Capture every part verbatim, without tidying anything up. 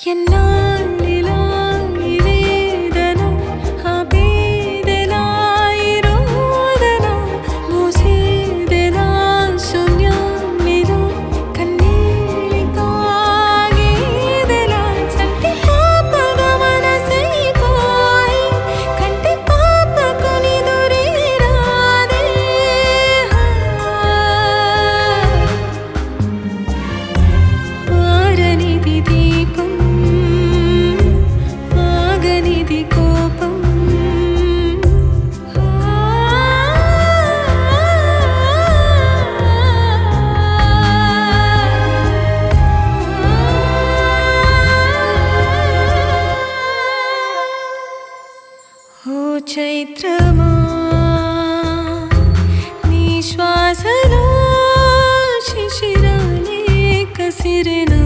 ఎన్నాళ్ళిలా ఈ వేదన ఆపేదెలా ఈ రోదన మూసేదెలా శూన్యాన్నిలా కన్నీళ్ళి తాగేదెలా చంటి పాపగా మనసైపోయి కంటి పాపకు నిదురే రాదే ఆరనిది దీపం ఆగనిది కోపం ఓ చైత్రమా నీ శ్వాసలో శిశిరాలే కసిరెనా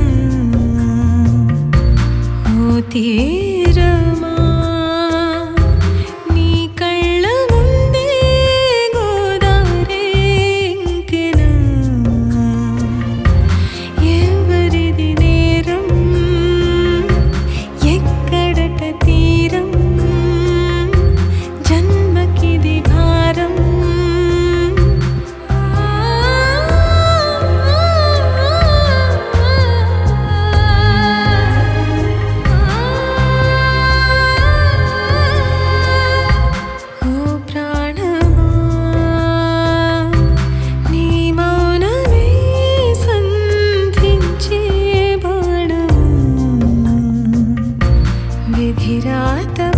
ఓ తీరమా నీ కళ్ళ ముందే గోదావరి ఇంకెనా ఎవరిది నేరం ఎక్కడట తీరం జన్మకిది భారం ఓ ప్రాణమా నీ మౌనమే సంధించే బాణం విధిరాత